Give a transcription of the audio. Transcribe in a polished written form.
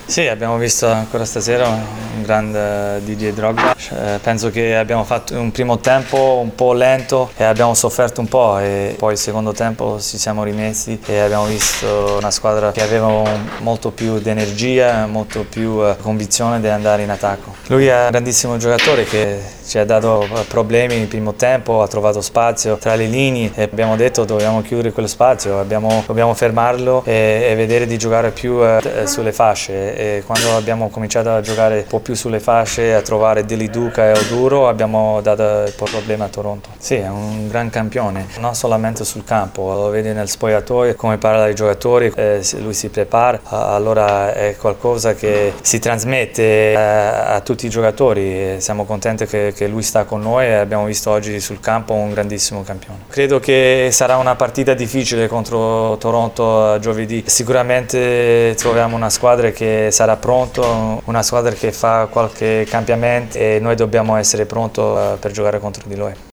Sì, abbiamo visto ancora stasera un grande Didier Drogba. Penso che abbiamo fatto un primo tempo un po' lento e abbiamo sofferto un po', e poi il secondo tempo ci siamo rimessi e abbiamo visto una squadra che aveva molto più di energia, molto più convinzione di andare in attacco. Lui è un grandissimo giocatore che ci ha dato problemi nel primo tempo, ha trovato spazio tra le linee e abbiamo detto dobbiamo chiudere quello spazio, dobbiamo fermarlo e vedere di giocare più sulle fasce. E quando abbiamo cominciato a giocare un po' più sulle fasce, a trovare Deli Duca e Oduro, abbiamo dato il problema a Toronto. Sì, è un gran campione, non solamente sul campo, lo vedi nel spogliatoio, come parla ai giocatori, lui si prepara, allora è qualcosa che si trasmette a tutti i giocatori. Siamo contenti che lui sta con noi e abbiamo visto oggi sul campo un grandissimo campione. Credo che sarà una partita difficile contro Toronto giovedì. Sicuramente troviamo una squadra che sarà pronta, una squadra che fa qualche cambiamento e noi dobbiamo essere pronti per giocare contro di lui.